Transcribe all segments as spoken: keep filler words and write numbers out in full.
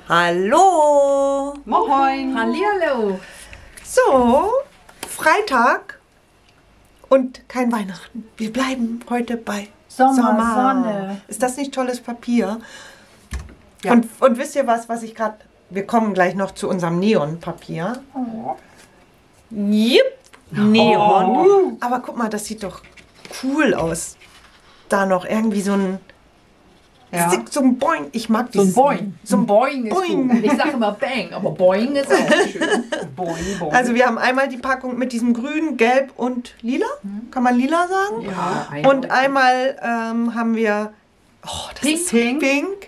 Hallo! Moin! Hallihallo! So, Freitag und kein Weihnachten. Wir bleiben heute bei Sommer, Sommer. Sonne. Ist das nicht tolles Papier? Ja. Und, und wisst ihr was, was ich gerade... Wir kommen gleich noch zu unserem Neonpapier. Oh. Yep, Neon. Oh. Aber guck mal, das sieht doch cool aus. Da noch irgendwie so ein... Ja. So ein Boing. Ich mag So ein dieses... Boing. So ein Boing ist Boing. gut. Ich sage immer Bang, aber Boing ist auch schön. Boing, boing. Also wir haben einmal die Packung mit diesem grün, gelb und lila. Kann man lila sagen? Ja, Und einmal ähm, haben wir... Oh, das Pink. ist pink.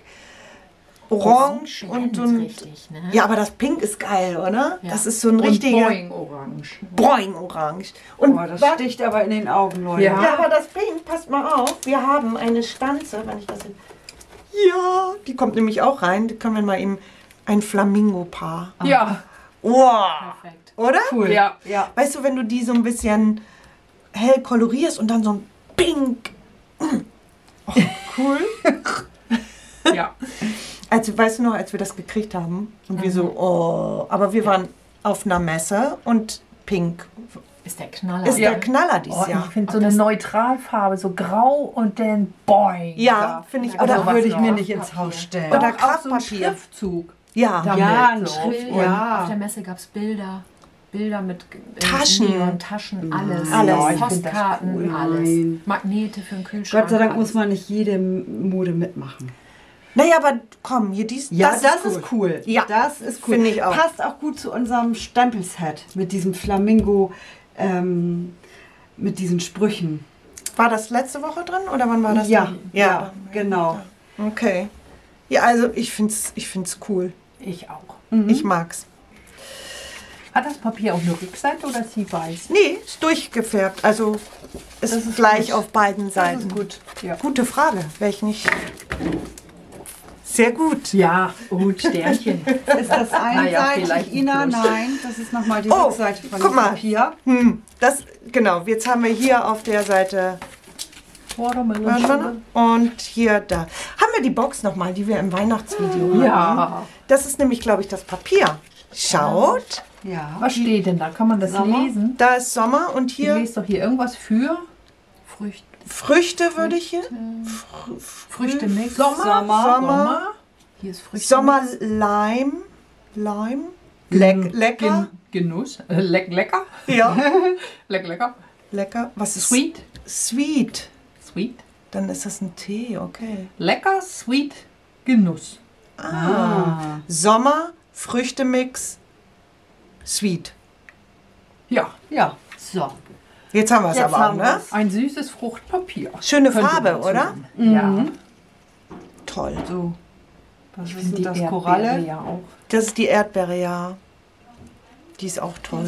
Orange und so ein... richtig, ne? Ja, aber das Pink ist geil, oder? Ja. Das ist so ein Und richtiger... Boing orange. Boing orange. Und Oh, das wa- sticht aber in den Augen, Leute. Ja. Ja, aber das Pink, passt mal auf, wir haben eine Stanze, wenn ich das... Ja, die kommt nämlich auch rein. Die können wir mal eben... Ein Flamingo-Paar. Ja, Wow. perfekt. Oder? Cool. Ja. Ja. Weißt du, wenn du die so ein bisschen hell kolorierst und dann so ein Pink... Oh, cool. Ja. Also, weißt du noch, als wir das gekriegt haben? Und wir so, oh... Aber wir waren auf einer Messe und Pink Ist der Knaller. ist ja. der Knaller dieses Oh, Jahr. ich finde so eine Neutralfarbe, so grau und dann boing. Ja, finde ich. Also Oder, Das was würde ich noch? mir nicht ins Papier. Haus stellen. Oder Oder auch so ein Kraftpapier. Schriftzug. ja. Damit Ja, ein so. Schrift- Und Ja. Auf der Messe gab es Bilder. Bilder mit äh, Taschen. Neon, Taschen, alles. Alles. Ja, ich find das Postkarten, cool. alles. Nein. Magnete für den Kühlschrank. Gott sei Dank alles. muss man nicht jede Mode mitmachen. Naja, aber komm, hier dies. Ja, das, ist, cool. Ja, das ist cool. finde ich auch. Passt auch gut zu unserem Stempelset mit diesem Flamingo, ähm, mit diesen Sprüchen. War das letzte Woche drin oder wann war das? Ja, drin? ja, genau. Okay. Ja, also ich find's, ich find's cool. Ich auch. Ich mag's. Hat das Papier auch eine Rückseite oder ist sie weiß? Nee, ist durchgefärbt. Also es ist, ist gleich gut. auf beiden Seiten. gut. Ja. Gute Frage. Wäre ich nicht. Sehr gut. Ja, gut, Sternchen. Ist das Naja, einseitig, vielleicht ein Ina? Plus. Nein, das ist nochmal die Oh, Rückseite von guck dem mal. Papier. Hm, das, genau. Jetzt haben wir hier auf der Seite Watermelon. und hier da. Haben wir die Box nochmal, die wir im Weihnachtsvideo hatten? Ja. Das ist nämlich, glaube ich, das Papier. Schaut, Ja. Was steht denn da? Kann man das Sommer? lesen? da ist Sommer und Du hier lest doch hier irgendwas für Früchte. Früchte würde ich hier. Früchte mix. Sommer. Sommer. Hier ist Früchte. Sommer Lime. Lime. Leck, lecker. Gen Genuss. Äh, leck, lecker. Ja, Leck, lecker. lecker. Was ist Sweet. Sweet? Sweet. Dann ist das ein Tee, okay. Lecker, sweet, Genuss. Ah. Sommer, Früchtemix, Sweet. Ja. Ja, so. Jetzt haben wir es Jetzt aber auch, haben ne? wir's. Ein süßes Fruchtpapier. Schöne Könnte Farbe, man oder? so nennen. Ja. Toll. So. Was Ich ist finde denn die das? Erdbeere Koralle? ja auch. Das ist die Erdbeere, ja. Die ist auch toll.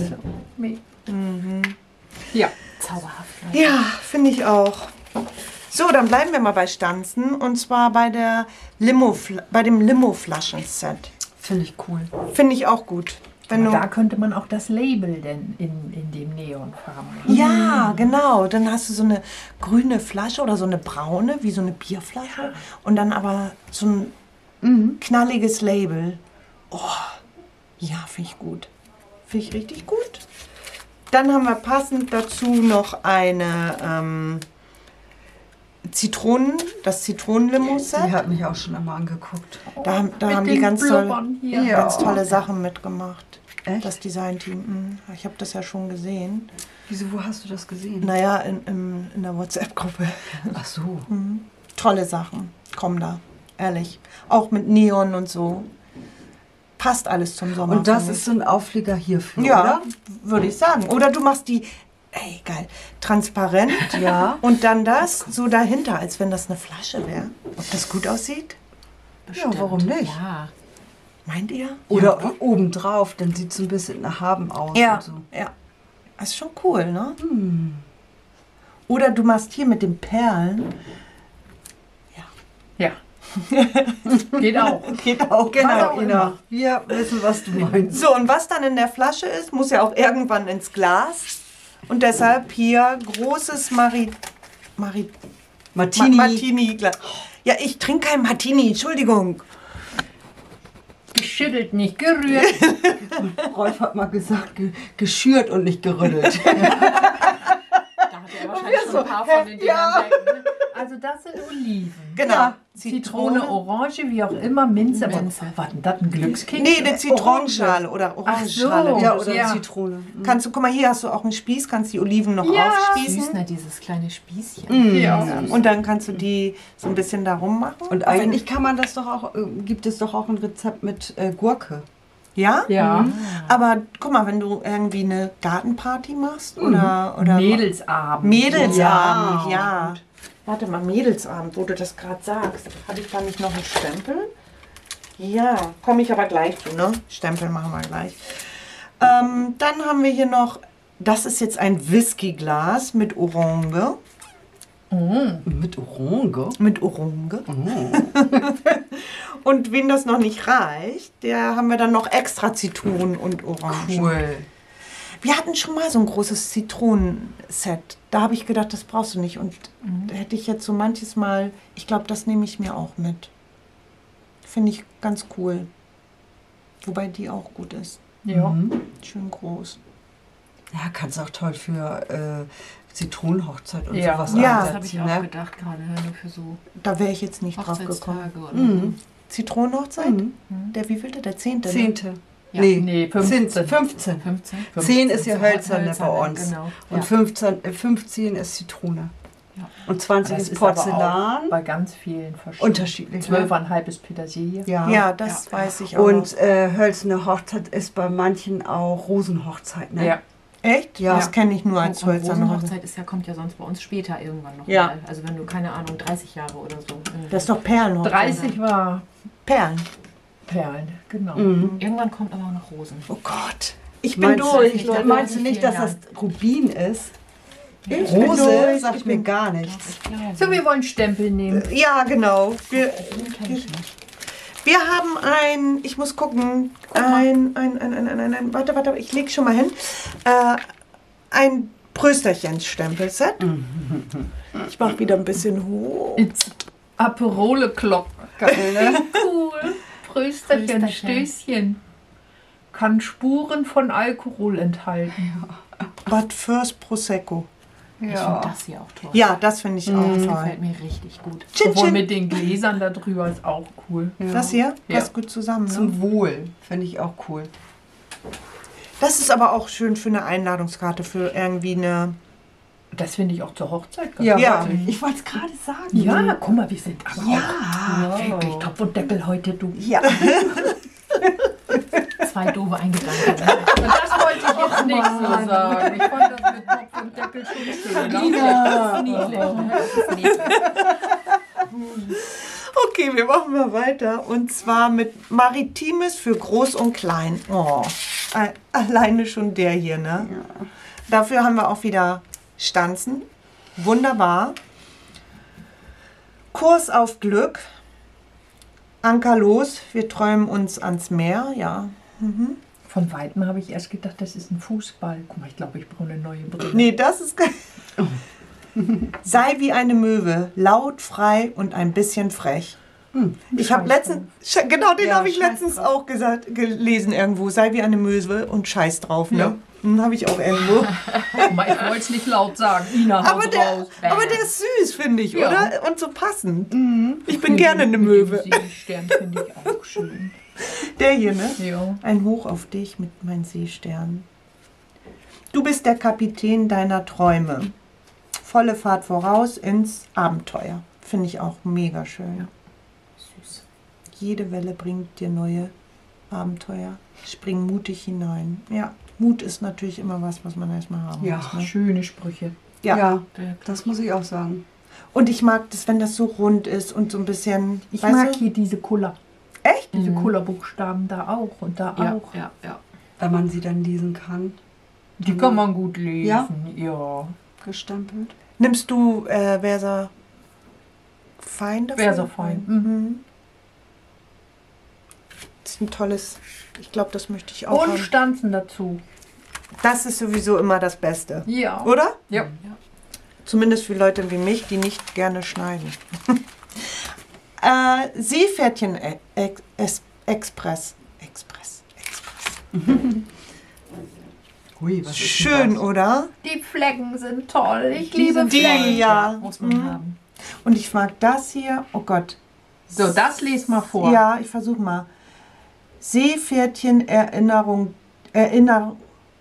Ja. Zauberhaft. Ne? Ja, finde ich auch. So, dann bleiben wir mal bei Stanzen und zwar bei der Limo, bei dem Limo-Flaschen-Set. Finde ich cool. Finde ich auch gut. Wenn du, Da könnte man auch das Label denn in, in dem Neonfarben. ja, genau. Dann hast du so eine grüne Flasche oder so eine braune, wie so eine Bierflasche. Und dann aber so ein knalliges Label. Oh, ja, finde ich gut. Finde ich richtig gut. Dann haben wir passend dazu noch eine ähm, Zitronen, das Zitronenlimo-Set. Die hat mich auch schon einmal angeguckt. Da, haben- da Mit haben die den ganz tolle, Blubbern hier. Ja. ganz tolle Sachen mitgemacht. Echt? Das Designteam. Mhm. Ich habe das ja schon gesehen. Wieso, wo hast du das gesehen? Naja, in, im, in der WhatsApp-Gruppe. Ach so. Tolle Sachen kommen da, ehrlich. Auch mit Neon und so. Passt alles zum Sommer. Und das finde ist so ein Auflieger hierfür, ich. ja, oder? würde ich sagen. Oder du machst die, ey, geil, transparent. Ja. Und dann das so dahinter, als wenn das eine Flasche wäre. Ob das gut aussieht? Ja, warum nicht? Ja. Meint ihr? Oder obendrauf, dann sieht es ein bisschen nach Haben aus. Ja, Und so. ja. Das ist schon cool, ne? Oder du machst hier mit den Perlen. Ja. Geht auch. Geht auch, Genau, auch Ina. immer. Wir wissen, was du meinst. So, und was dann in der Flasche ist, muss ja auch irgendwann ins Glas. Und deshalb hier großes Mari... Mari... Martini. Ma Martini. Glas. Ja, ich trinke kein Martini, Entschuldigung. geschüttelt, nicht gerührt. Rolf hat mal gesagt, ge geschürt und nicht gerüttelt. Da hat er wahrscheinlich schon ein paar von den Dingern Ja. weg. Ne? Also das sind Oliven. Genau. Ja. Zitrone, Orange, wie auch immer, Minze. Minze. Was denn das, ein Glückskeks? Nee, eine Zitronenschale oder Ach Orangenschale. so. Ja, oder Ja. Zitrone. Kannst du, guck mal, hier hast du auch einen Spieß, kannst die Oliven noch Ja. aufspießen. Süß, ne, dieses kleine Spießchen. Mhm. Ja. Und dann kannst du die so ein bisschen da rummachen. Und eigentlich kann man das doch auch, äh, gibt es doch auch ein Rezept mit äh, Gurke. Ja? Ja. Aber guck mal, wenn du irgendwie eine Gartenparty machst oder, oder Mädelsabend. Mädelsabend, Ja. ja. Warte mal, Mädelsabend, wo du das gerade sagst. Habe ich da nicht noch einen Stempel? Ja, komme ich aber gleich zu, ne? Stempel machen wir gleich. Ähm, dann haben wir hier noch, das ist jetzt ein Whiskyglas mit Orange. Mit Orange? Mit Orange. Und wen das noch nicht reicht, der haben wir dann noch extra Zitronen und Orangen. Cool. Wir hatten schon mal so ein großes Zitronenset. Da habe ich gedacht, das brauchst du nicht. Und da hätte ich jetzt so manches Mal, ich glaube, das nehme ich mir auch mit. Finde ich ganz cool. Wobei die auch gut ist. Ja. Mhm. Schön groß. Ja, kannst auch toll für äh, Zitronenhochzeit und Ja. sowas Ja. Das habe ich einsetzen, auch ne? gedacht gerade, ne, nur für so Da wäre ich jetzt nicht drauf gekommen. Hochzeitstage oder Mhm. Zitronenhochzeit? Mhm. Der wievielte? Der zehnte? Ne? Zehnte. Ja. Nee, Nee, fünfzehn. fünfzehn. fünfzehn. so. fünfzehn? Zehn ist ja hölzerne bei Hölzerne, uns. Genau. Und Ja. fünfzehn, äh, fünfzehn ist Zitrone. Ja. Und zwanzig Das ist ist aber Porzellan. auch bei ganz vielen verschiedenen. Unterschiedlich. Zwölfeinhalb ist Petersilie. Ja. Ja, das weiß ich auch. Und äh, hölzerne Hochzeit ist bei manchen auch Rosenhochzeit, ne? Ja. Echt? Ja. Das kenne ich nur als Und hölzerne Hochzeit. Rosenhochzeit ist ja, kommt ja sonst bei uns später irgendwann noch Ja. mal. Also wenn du, keine Ahnung, dreißig Jahre oder so. Das ist doch Perlenhochzeit. dreißig war Perlen. Perlen, genau. Mhm. Irgendwann kommt aber auch noch Rosen. Oh Gott. Ich bin Meinst, durch, nicht, Leute. dass- meinst du in nicht, vielen dass das Rubin ist? Ich bin Rose durch. sagt Ich mir bin- gar nichts. Ich glaube. So, wir wollen Stempel nehmen. Ja, genau. Wir, Den kenn ich nicht. wir haben ein, ich muss gucken, ein, ein, ein, ein, ein, ein, ein, warte, warte, ich leg schon mal hin, äh, ein Prösterchen-Stempelset. Ich mach wieder ein bisschen hoch. It's Aperole Glock. Geil, ne? Cool. Prösterchen, Prösterchen. Stößchen. Kann Spuren von Alkohol enthalten. But first Prosecco. Ich finde das hier auch toll. Ja, das finde ich auch Das toll. gefällt mir richtig gut. Chin, Sowohl chin. mit den Gläsern da drüber ist auch cool. Das hier Ja. passt gut zusammen. Ne? Zum Wohl, finde ich auch cool. Das ist aber auch schön für eine Einladungskarte, für irgendwie eine... Das finde ich auch zur Hochzeit ganz Ja, Ja. wirklich. Ich wollte es gerade sagen. Ja, guck mal, wir sind aber Ja. auch wirklich Topf und Deckel heute, du. Ja. Zwei doofe Eingedanken. Und das wollte ich jetzt nicht so sagen. Ich fand das mit Topf und Deckel schon schön. Das ist niedlich. Ne? Das ist niedlich. Okay, wir machen mal weiter. Und zwar mit Maritimes für Groß und Klein. Oh, a- alleine schon der hier, ne? Dafür haben wir auch wieder Stanzen. Wunderbar. Kurs auf Glück. Anker los, wir träumen uns ans Meer, ja. Von Weitem habe ich erst gedacht, das ist ein Fußball. Guck mal, ich glaube, ich brauche eine neue Brille. Nee, das ist geil. Sei wie eine Möwe, laut, frei und ein bisschen frech. Ich habe letztens, Sch- genau den Ja, habe ich scheiß letztens drauf. auch gesagt, gelesen irgendwo. Sei wie eine Möwe und scheiß drauf, ne? Ja. Den habe ich auch irgendwo. Guck mal, ich wollte es nicht laut sagen. Ina, hau Aber der, raus. aber der ist süß, finde ich, Ja. oder? Und so passend. Mhm. Ich bin gerne eine Möwe. Den Stern finde ich auch schön. Der hier, ne? Ja. Ein Hoch auf dich mit meinen Seesternen. Du bist der Kapitän deiner Träume. Volle Fahrt voraus ins Abenteuer. Finde ich auch mega schön. Süß. Jede Welle bringt dir neue Abenteuer. Spring mutig hinein. Ja, Mut ist natürlich immer was, was man erstmal haben Ja. muss. Ne? Schöne Sprüche. Ja. Ja, Der- das muss ich auch sagen. Und ich mag das, wenn das so rund ist und so ein bisschen. Ich weißt mag du? hier diese Cola. Echt? Diese Mhm. Cola-Buchstaben da auch und da Ja, auch. ja, ja. Wenn man sie dann lesen kann, Die kann man gut lesen. Ja? Ja. gestempelt. Nimmst du äh, Versa Fein dafür? Versa Fein. Mhm. Das ist ein tolles. Ich glaube, das möchte ich auch Und haben. Stanzen dazu. Das ist sowieso immer das Beste. Ja. Oder? Ja. Zumindest für Leute wie mich, die nicht gerne schneiden. äh, Seepferdchen e Ex Express. Hui, was ist denn Schön, das? oder? Die Flecken sind toll. Ich Die liebe sind Die, Flecken. ja. Muss man Mhm. haben. Und ich mag das hier. Oh Gott. So, das les mal vor. Ja, ich versuche mal. Seepferdchen Erinnerung, Erinnerung,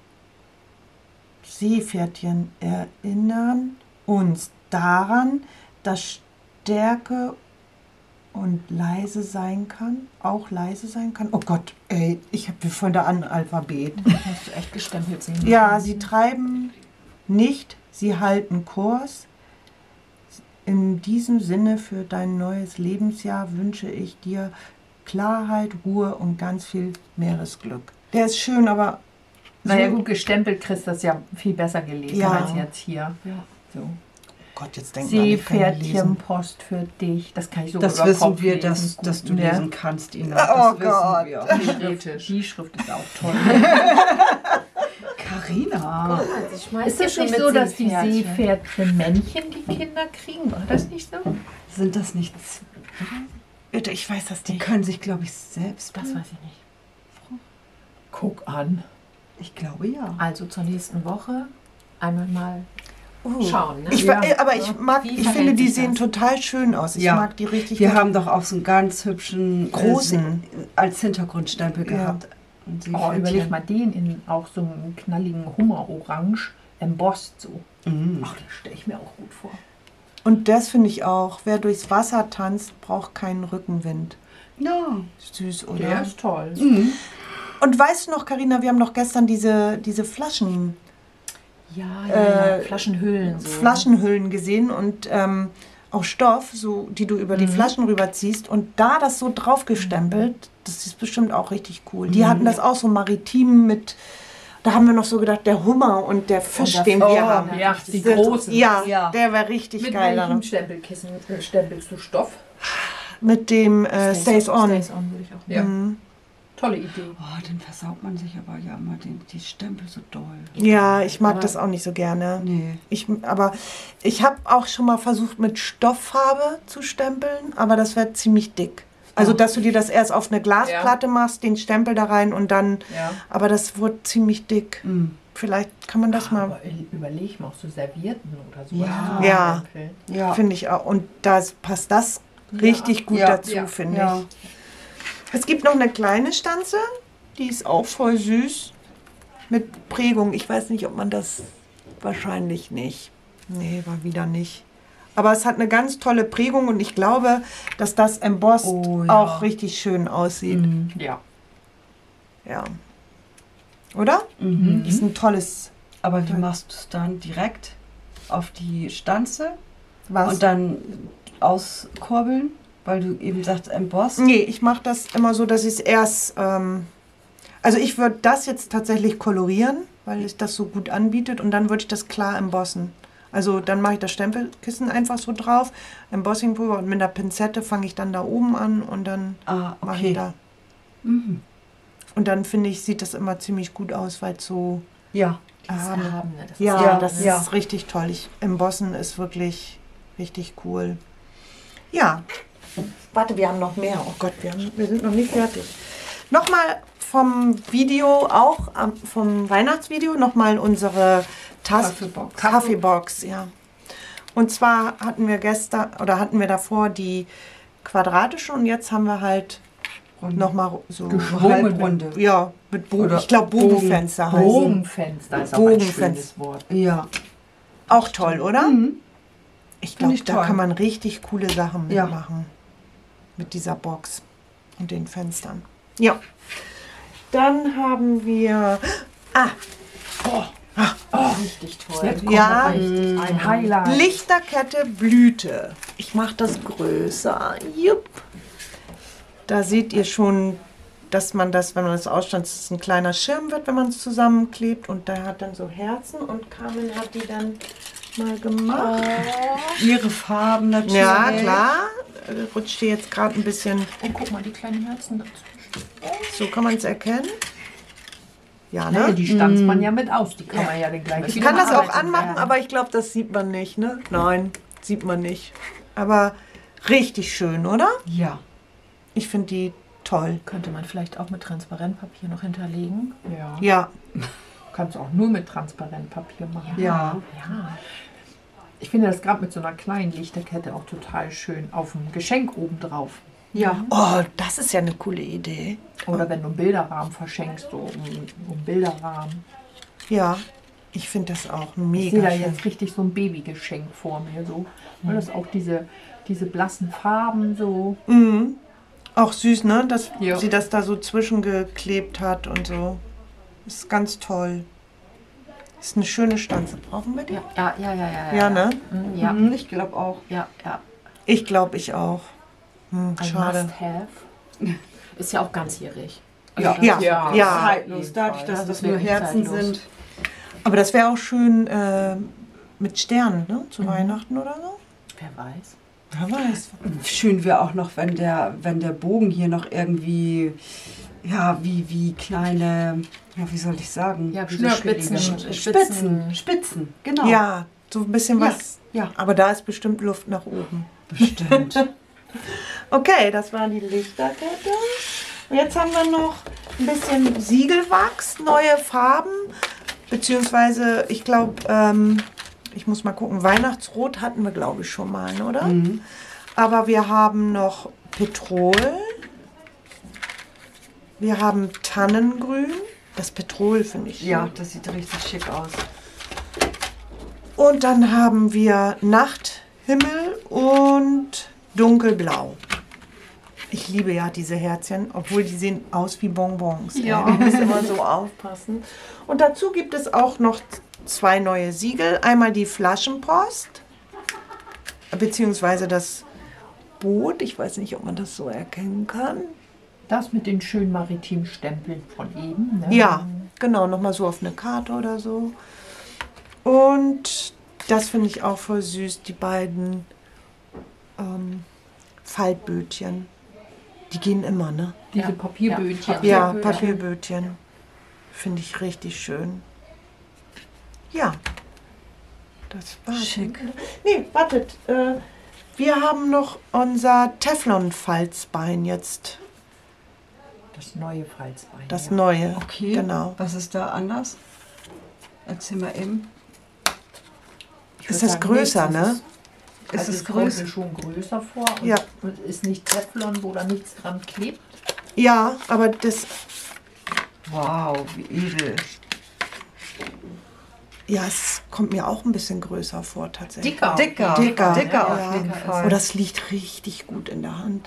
Seepferdchen erinnern uns daran, dass Stärke und leise sein kann, auch leise sein kann. Oh Gott, ey, ich habe wie voll der Analphabet. Musst du echt gestempelt sehen. Ja, sie treiben nicht, sie halten Kurs. In diesem Sinne für dein neues Lebensjahr wünsche ich dir Klarheit, Ruhe und ganz viel Meeresglück. Der ist schön, aber Naja so- gut, gestempelt kriegst du das ja viel besser gelesen Ja. als jetzt hier. So. Oh Gott, jetzt denken alle, ich kann nicht lesen. Seepferdchenpost für dich. Das kann ich sogar Das über wissen Kopf wir, lesen. dass, Gut, dass du ne? lesen kannst, Ina. Oh Das wissen Gott. wir. Theoretisch. Die Schrift ist auch toll. Carina. Sie schmeißt Ist das hier schon nicht mit so, dass die Seepferdchen. Seepferdchen-Männchen die Kinder kriegen? War das nicht so? Sind das nicht... Bitte, ich weiß das Die nicht. können sich, glaube ich, selbst... Das weiß ich nicht. Guck an. Ich glaube, ja. Also zur nächsten Woche einmal mal Oh. schauen. Ne? Ich, Ja. ver- aber ich mag, Wie ich verhält finde, die sich sehen das? total schön aus. Ich Ja. mag die richtig. Wir gut. haben doch auch so einen ganz hübschen... Großen. Äh, als Hintergrundstempel Ja. gehabt. Ein Oh, Seepferdchen. überleg mal den in auch so einem knalligen Hummerorange embossed so. Mhm. Ach, das stelle ich mir auch gut vor. Und das finde ich auch. Wer durchs Wasser tanzt, braucht keinen Rückenwind. Ja. Süß, oder? Der ist toll. Mhm. Und weißt du noch, Carina, wir haben doch gestern diese, diese Flaschen, Ja, ja, ja. Äh, Flaschenhüllen. So. Flaschenhüllen gesehen und ähm, auch Stoff, so, die du über die Flaschen rüberziehst. Und da das so draufgestempelt, das ist bestimmt auch richtig cool. Die hatten das auch so maritim mit, da haben wir noch so gedacht, der Hummer und der Fisch, der den Fisch, wir ja, haben. Ja, die Der- großen. Ja, Ja. der war richtig Mit geil. welchem daran. Stempelkissen äh, stempelst du Stoff? Mit dem äh, Stays On. Stays on würde ich auch. Ja. Mhm. Tolle Idee. Oh, dann versaut man sich aber ja immer den, die Stempel so doll. Ja, ich mag Aber- das auch nicht so gerne. Nee. Ich, aber ich habe auch schon mal versucht, mit Stofffarbe zu stempeln, aber das wäre ziemlich dick. Also, dass du dir das erst auf eine Glasplatte machst, den Stempel da rein und dann. Ja. Aber das wurde ziemlich dick. Mhm. Vielleicht kann man das mal. Aber überleg mal, auch so Servierten oder so. Ja. Ja. Ja. Finde ich auch. Und da passt das richtig gut Ja. dazu, Ja. finde Ja. ich. Es gibt noch eine kleine Stanze, die ist auch voll süß. Mit Prägung. Ich weiß nicht, ob man das. Wahrscheinlich nicht. Nee, war wieder nicht. Aber es hat eine ganz tolle Prägung und ich glaube, dass das embossed Oh, ja. auch richtig schön aussieht. Mhm. Ja. Ja. Oder? Mhm. Ist ein tolles. Aber wie machst du es dann direkt auf die Stanze Was? und dann auskurbeln, weil du eben sagst embossed? Nee, ich mache das immer so, dass ich es erst. Ähm, also ich würde das jetzt tatsächlich kolorieren, weil es das so gut anbietet und dann würde ich das klar embossen. Also dann mache ich das Stempelkissen einfach so drauf, Embossingpulver und mit der Pinzette fange ich dann da oben an und dann Ah, mache okay. ich da. Mhm. Und dann finde ich, sieht das immer ziemlich gut aus, weil es so Ja. Das erhaben. Erhabene, das Ja, ist Ja, das ja. ist richtig toll. Ich, Embossen ist wirklich richtig cool. Ja. Warte, wir haben noch mehr. Oh Gott, wir, haben, wir sind noch nicht fertig. Nochmal vom Video auch, ähm, vom Weihnachtsvideo, nochmal unsere Tasse, Kaffeebox. Kaffeebox, ja. Und zwar hatten wir gestern, oder hatten wir davor die quadratische und jetzt haben wir halt nochmal so, Halbrunde. ja, mit Bogen, Oder ich glaube Bogenfenster heißen. Bogenfenster ist auch ein Bogenfenster. schönes Wort. Ja. Auch toll, oder? Mhm. Ich glaube, ich da toll. kann man richtig coole Sachen Ja. mitmachen. Mit dieser Box und den Fenstern. Ja. Dann haben wir. Ah, richtig toll. Jetzt kommt Ja. richtig ein Highlight. Lichterkette Blüte. Ich mache das größer. Jupp. Da seht ihr schon, dass man das, wenn man das ausstanzt, dass es ein kleiner Schirm wird, wenn man es zusammenklebt. Und der hat dann so Herzen und Carmen hat die dann mal gemacht. Ihre Farben natürlich. Ja, klar. Äh, Rutscht hier jetzt gerade ein bisschen. Und guck mal, die kleinen Herzen dazu. So kann man es erkennen. Ja, Ne, ne? die stanzt man ja mit aus. Die kann man ja den gleich Ich wieder kann das auch bearbeiten. anmachen, aber ich glaube, das sieht man nicht, ne? Nein, sieht man nicht. Aber richtig schön, oder? Ja. Ich finde die toll. Könnte man vielleicht auch mit Transparentpapier noch hinterlegen. Ja. Ja, Kannst auch nur mit Transparentpapier machen. Ja. Ja. Ich finde das gerade mit so einer kleinen Lichterkette auch total schön auf dem Geschenk obendrauf. Ja. oh, das ist ja eine coole Idee. Oder wenn du einen Bilderrahmen verschenkst, so um, um Bilderrahmen. Ja, ich finde das auch Ich sehe mega da schön. jetzt richtig so ein Babygeschenk vor mir. So. Weil das auch diese, diese blassen Farben so. Mhm. Auch süß, ne? Dass Ja. sie das da so zwischengeklebt hat und so. Ist ganz toll. Ist eine schöne Stanze. Brauchen wir die? Ja, ja, ja, ja, ja. Ja, ne? Mhm, ja, Mhm, ich glaube auch. ja, ja. Ich glaube, ich auch. Hm, Ein schade. Must-have. Ist ja auch ganzjährig. Also Ja. das Ja. ist Ja. Ja. Zeitlos, dadurch, dass Das das ist nur wirklich Herzen zeitlos. sind. Aber das wäre auch schön äh, mit Sternen, ne? Zu Weihnachten oder so. Wer weiß. Wer weiß. Schön wäre auch noch, wenn der, wenn der Bogen hier noch irgendwie, ja, wie, wie kleine, ja, wie soll ich sagen? Ja, wie so Schnörkelige. Spitzen, Spitzen, Spitzen, genau. Ja, so ein bisschen Ja. was. Ja, Aber da ist bestimmt Luft nach oben. bestimmt. Okay, das war die Lichterkette. Und jetzt haben wir noch ein bisschen Siegelwachs, neue Farben. Beziehungsweise, ich glaube, ähm, ich muss mal gucken, Weihnachtsrot hatten wir, glaube ich, schon mal, oder? Mhm. Aber wir haben noch Petrol. Wir haben Tannengrün. Das Petrol finde ich schön. Ja, das sieht richtig schick aus. Und dann haben wir Nachthimmel und Dunkelblau. Ich liebe ja diese Herzchen, obwohl die sehen aus wie Bonbons. Ja. Man muss immer so aufpassen. Und dazu gibt es auch noch zwei neue Siegel. Einmal die Flaschenpost, beziehungsweise das Boot. Ich weiß nicht, ob man das so erkennen kann. Das mit den schönen maritimen Stempeln von eben. Ne? Ja, genau, nochmal so auf eine Karte oder so. Und das finde ich auch voll süß, die beiden ähm, Faltbötchen. Die gehen immer, ne? Diese Ja. Papierbötchen. Ja, Papierbötchen. Papierbötchen. Finde ich richtig schön. Ja. Das war's. Schick. Nee, wartet. Äh, wir haben noch unser Teflon-Falzbein jetzt. Das neue Falzbein. Das ja. neue. Okay, Genau. was ist da anders? Erzähl mal eben. Ich würd Ist das sagen, größer, nichts, ne? es Ist also es es kommt größer? mir schon größer vor und Ja. und ist nicht Teflon, wo da nichts dran klebt. Ja, aber das, Wow, wie edel. ja, es kommt mir auch ein bisschen größer vor tatsächlich. Dicker. Dicker, Dicker, dicker ja, auf ja. jeden Fall. Oh, das liegt richtig gut in der Hand.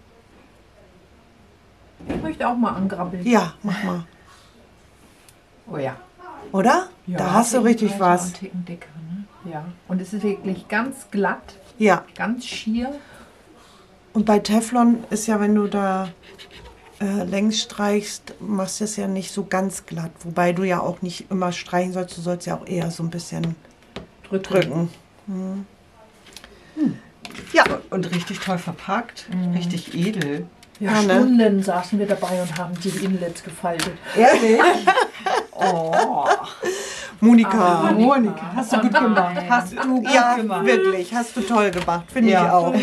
Ich möchte auch mal angrabbeln. Ja, mach mal. Oh ja. Oder? Ja, Da hast du richtig breiter was. und Ticken dicker, ne? Ja. Und es ist wirklich ganz glatt, Ja. ganz schier. Und bei Teflon ist ja, wenn du da äh, längs streichst, machst du es ja nicht so ganz glatt. Wobei du ja auch nicht immer streichen sollst, du sollst ja auch eher so ein bisschen Drücken. drücken. Mhm. Ja, Und richtig toll verpackt, richtig edel. Ja, Ja, ne? Stunden saßen wir dabei und haben die Inlets gefaltet. ehrlich? Oh, Monika. Ah, Monika, hast du gut gemacht. Nein. Hast du gut Ja, gemacht. wirklich. Hast du toll gemacht. Finde Ja. ich auch.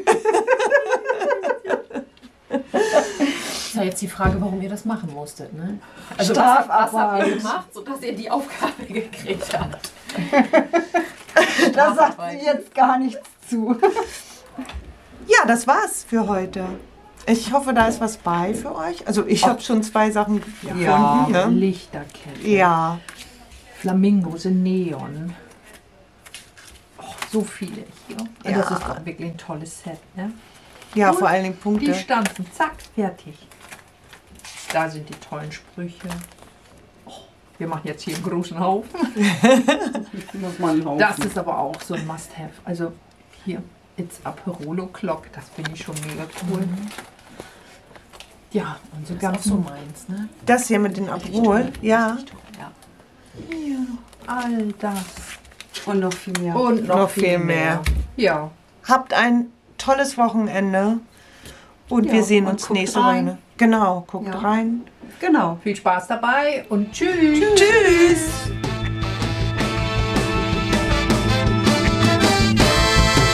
Ist ja jetzt die Frage, warum ihr das machen musstet, ne? Also was, Strafarbeit. was habt ihr gemacht, sodass ihr die Aufgabe gekriegt habt? Da sagt sie jetzt gar nichts zu. Ja, das war's für heute. Ich hoffe, da ist was bei für euch. Also ich habe schon zwei Sachen gefunden. Ja, ne? Lichterkette. Ja. Flamingos in Neon. Oh, so viele hier. Und Ja. das ist doch wirklich ein tolles Set. Ne? Ja, Und vor allen Dingen Die Punkte. Stanzen, zack, fertig. Da sind die tollen Sprüche. Oh, wir machen jetzt hier einen großen Haufen. Muss man laufen. Das ist aber auch so ein Must-Have. Also hier, It's a Perolo Clock. Das finde ich schon mega cool. Ja, und so Das ist auch ganz so meins, ne? Das hier mit den Abrol. Ja. Ja. all das. Und noch viel mehr. Und noch, Noch viel viel mehr. mehr. Ja. Habt ein tolles Wochenende. Und Ja, wir sehen und uns guckt nächste rein. Woche. Genau, guckt Ja. rein. Genau. Viel Spaß dabei und tschüss. Tschüss.